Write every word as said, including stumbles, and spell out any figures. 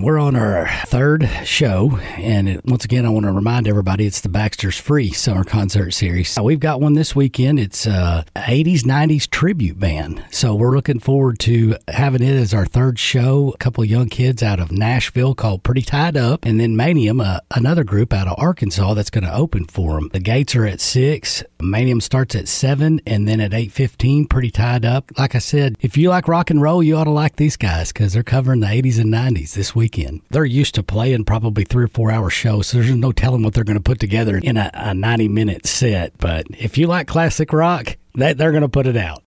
We're on our third show, and it, once again, I want to remind everybody it's the Baxter's Free Summer Concert Series. We've got one this weekend. It's a eighties, nineties tribute band. So we're looking forward to having it as our third show. A couple of young kids out of Nashville called Pretty Tied Up, and then Manium, uh, another group out of Arkansas that's going to open for them. The gates are at six. Manium starts at seven, and then at eight fifteen, Pretty Tied Up. Like I said, if you like rock and roll, you ought to like these guys because they're covering the eighties and nineties this weekend. They're used to playing probably three or four hour shows, so there's no telling what they're going to put together in a, a ninety minute set. But if you like classic rock, that they're going to put it out.